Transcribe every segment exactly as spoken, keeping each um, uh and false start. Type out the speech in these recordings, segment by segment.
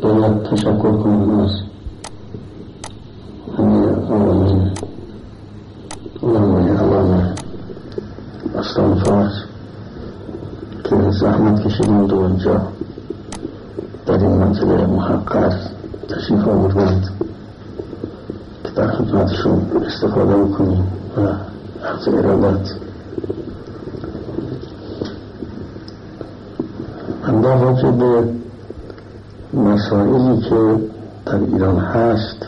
باید تشکر کنم از همه آقایان علمای علامه استان فارس که زحمت کشیدند و اینجا در این منطقه محقر تشریف آوردند که در خدمتشون استفاده بکنیم و عرض ارادت. من در راجع به مسائلی که در ایران هست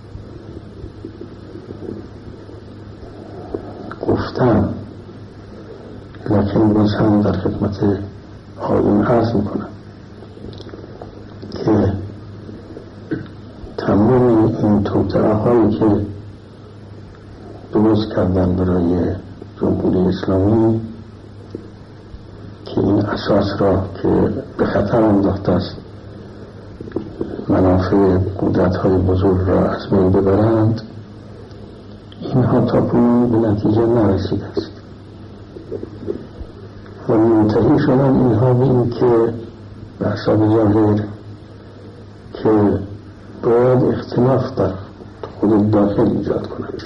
گفتم، لکن باز هم در خدمت آقایون عرض میکنم که تمام این توطئه هایی که درست کردن برای جمهوری اسلامی که این اساس را که به خطر انداخته است منافع قدرت های بزرگ را از بین ببرند، اینها تا کنون به نتیجه نرسیده است و منتهی شدن اینها به این که به حساب ظاهر که باید اختلاف در خود داخل ایجاد کنند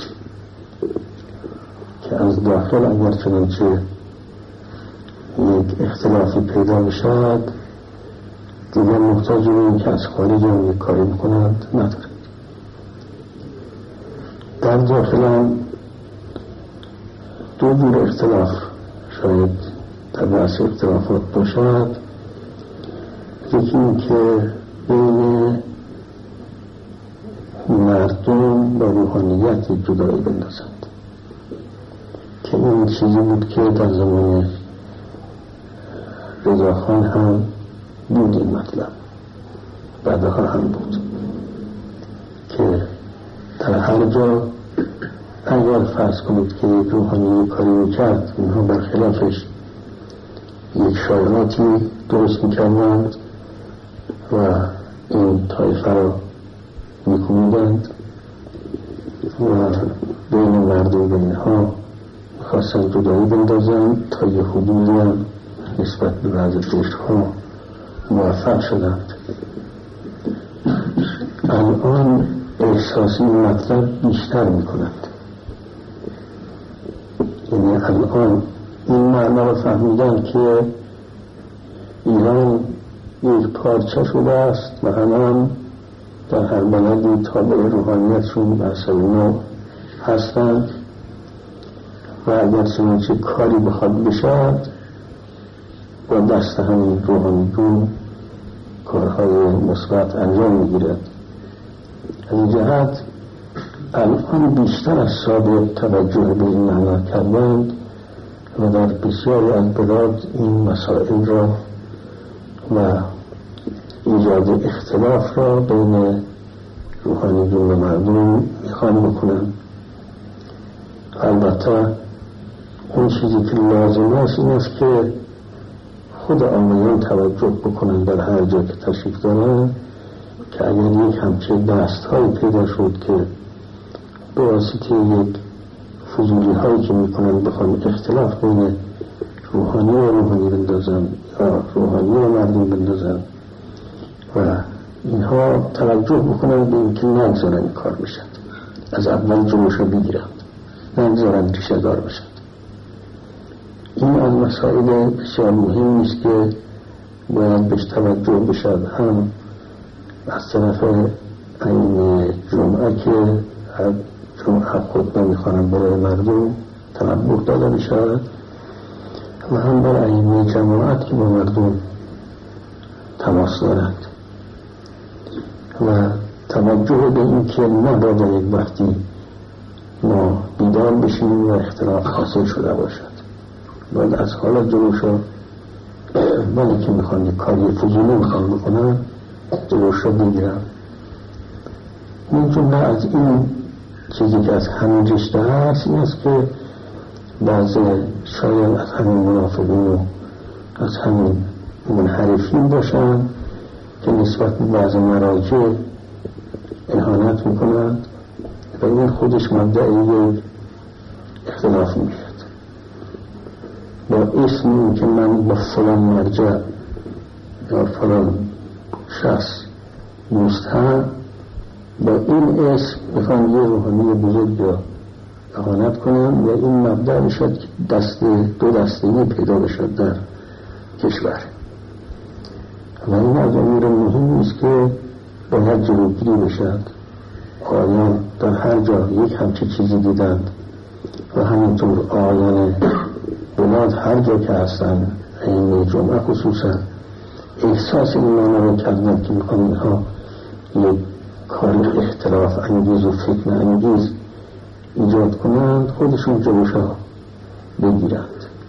که از داخل اگر چنانچه یک اختلافی پیدا بشد دیگر محتاج به این که از خارج هم یک کاری بکنند نداره. در داخل هم دو جور اختلاف شاید در بحث اختلافات باشد. یکی این که بین مردم و روحانیت جدایی بندازند که این چیزی بود که در زمان رضاخان هم بود این مطلب، بعدها هم بود که در هر جا اگر فرض کنید که یک روحانی کاری میکرد اینها برخلافش یک شایعاتی درست میکردند و این طایفه را میکنیدند و بین مردم و اینها میخواستن جدایی بندازند تا یه حدودی هم نسبت به بعض پشتها موفق شدند. الان احساسی مطلب بیشتر میکنند، یعنی الان این معنا رو فهمیدن که ایران یک پارچه شده است و الان در هر بلدی تابع روحانیتشون و اصلینا هستند و اگر چنانچه کاری بخواد بشد با دست همین روحانیون کارهای مثبت انجام میگیرد. از این جهت الان بیشتر از سابق توجه به این معنا کردند و در بسیاری از بلاد این مسائل را و ایجاد اختلاف را بین روحانیون و مردم میخوان بکنند. البته اون چیزی که لازم است این است که خود آمایان توجه بکنند در هر جا که تشریف دارند که اگر یک همچه دست هایی پیدا شد که به واسطه یک فضولی هایی که میکنند بخوان اختلاف بین روحانی و روحانی بندازن یا روحانی و مردم بندازن و اینها توجه بکنند به اینکه نگذارن این کار بشد، از اول جلوش رو بگیرند، نگذارن ریشه دار بشد. این از مسائل بسیار مهم است که باید بهش توجه بشد، هم از طرف این جمعه که جمعه خطبه میخوانند برای مردم تنبه داده بشد و هم بر این جماعت که با مردم تماس دارند و توجه به این که نباید یک وقتی ما بیدار بشیم و اختلاف حاصل شده باشد، باید از حالا جلوش رو ولی که میخوان یک کاری فضولی میخوان بکنن جلوش رو بگیرن. این جمله از این چیزی که از همین رشته هست این است که بعض شاید از همین منافقین و از همین منحرفین باشن که نسبت به بعض مراجع اهانت میکنند و این خودش مبدأ اختلاف میشد. با اسم این که من با فلان مرجع یا فلان شخص مستهم با این اسم میخوان یه روحانی بزرگ را اهانت کنن و این مبدأ بشد که دست دو دستگی پیدا بشد در کشور. و این از امور مهم است که باید جلوگیری بشد. آیان در هر جا یک همچه چیزی دیدند و همینطور آیان بلاد هر جا که هستن این جمعه خصوصا احساس این معنی رو کردن که میخوام اینها یک کار اختلاف انگیز و فتنه انگیز ایجاد کنند، خودشون جلوشا بگیرند.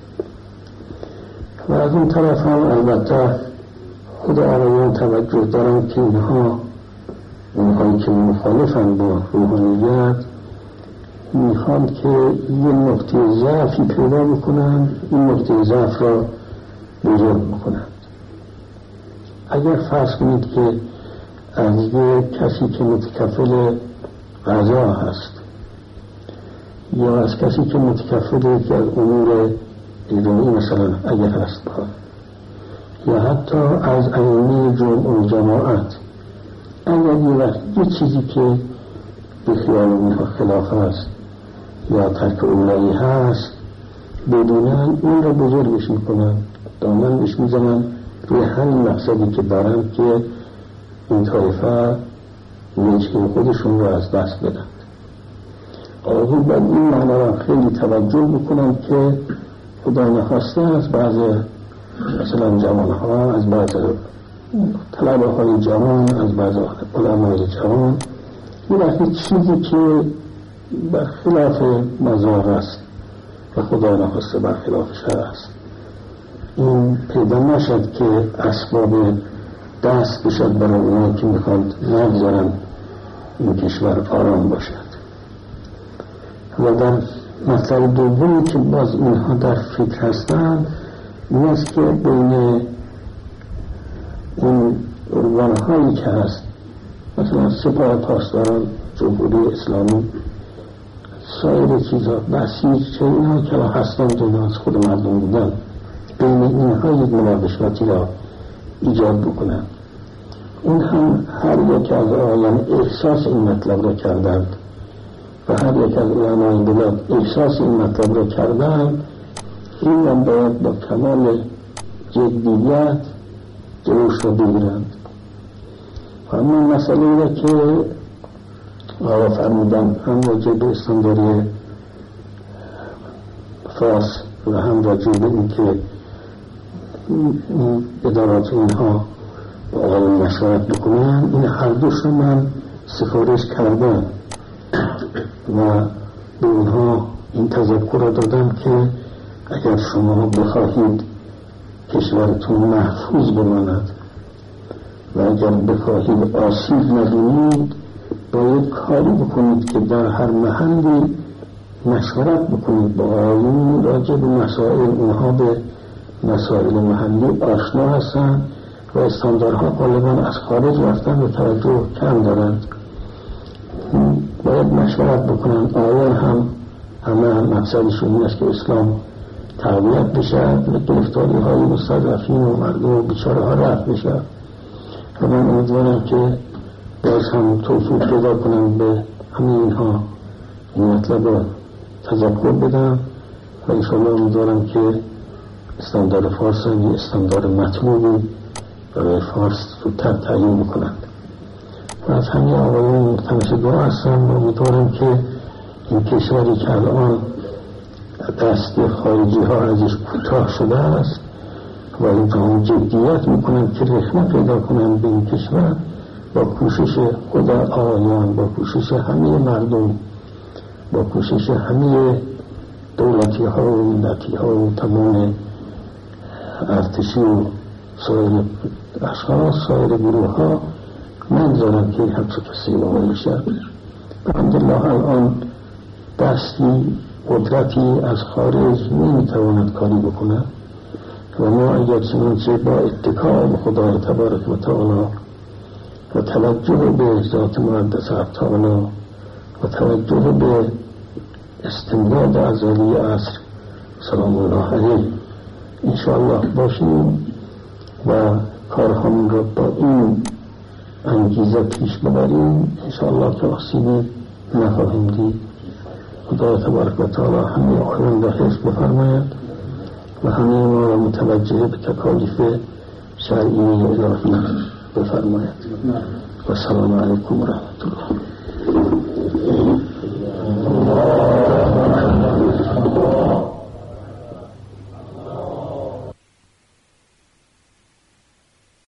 و از اون طرف هم البته خود آقایان توجه دارن که اینها اونهایی که مخالفن با روحانیت میخوان که یه نقطه ضعفی پیدا بکنن، این نقطه ضعف را بزرگ بکنند. اگر فرض کنید که از یه کسی که متکفل غذا هست یا از کسی که متکفل که از امور اجتماعی مثلا اگر هست با یا حتی از ائمه جمع و جماعت، اگر یه وقت یه چیزی که به خیال اونها خلاف هست یا ترک اولایی هست بدونن، اون رو بزرگش میکنن، دامن بهش میزنن روی همین مقصدی که دارن که این طایفه وجه خودشون رو از دست بدن. آقای باید این معنی را خیلی توجه بکنن که خدا نخواسته از بعض مثلا جوانها، از بعض طلبه های جوان، از بعض علمای جوان این وقتی چیزی که برخلاف مزار است و خدا نخواسته برخلاف شرع است، این پیدا نشد که اسباب دست بشد برای اونایی که میخواد نگذارن این کشور آرام باشد. و در مطلب دومی که باز اینها در فکر هستند این است که بین این عنوانهایی که هست مثلا سپاه پاسداران جمهوری اسلامی سایر چیزها بسیج چه اینها که هستند و از خود مردم بودن، بین اینها یک مناقشاتی را ایجاد بکنند. این هم هر یک از آیان احساس این مطلب را کردند و هر یک از علمای بلاد احساس این مطلب را کردند. این هم باید با کمال جدیت جلوش را بگیرند. همین مسئله را که آقا فرمودن هم راجع به استانداری فارس و هم راجع به این که ادارات اینها با آقایان مشورت بکنن، این هر دوش رو من سفارش کردم و به اونها این تذکر را دادم که اگر شما بخواهید کشورتون محفوظ بماند و اگر بخواهید آسیب نبینید باید کاری بکنید که در هر محلی مشورت بکنید با آقایون راجع به مسائل. اونها به مسائل محلی آشنا هستند و استاندارها غالبا از خارج رفتن و توجه کم دارند. باید مشورت بکنن. آقایان هم همه مقصدشون این است که اسلام تقویت بشد و گرفتاری های مستضعفین و مردم و بیچاره ها رفع بشد. و من امیدوارم که باز هم توفیق پیدا کنم به همین اینها این مطلب را تذکر بدم و انشاءالله امیدوارم که استاندار فارس هم یه استاندار مطلوبی برای فارس زودتر تعیین بکنند. و از همین آقایان ملتمس دعا هستم و امیدوارم که این کشوری که الان دست خارجی ها ازش کوتاه شده است و اینها جدیت میکنن که رخنه پیدا کنن به این کشور با کوشش خدا آقایان، با کوشش همه مردم، با کوشش همه دولتی ها و ملتی ها و تمام ارتشی و سایر اشخاص، سایر گروه ها نگذارن که همچه کسی واقع بشد. الحمدلله الان دستی قدرتی از خارج نمیتواند کاری بکنه و ما اگر چنانچه با اتکا به خدای تبارک و تعالی و توجه به ذات مقدس تعالی و توجه به استمداد از ولی عصر سلام الله علیه انشاءالله باشیم و کارهامون را با این انگیزه پیش ببریم انشاءالله که آسیبی نخواهیم دید. خدا تبارک و تعالی همه آیان را حفظ بفرماید و همه ما را متوجه به تکالیف شرعی الهی بفرماید. و سلام علیکم و رحمت الله.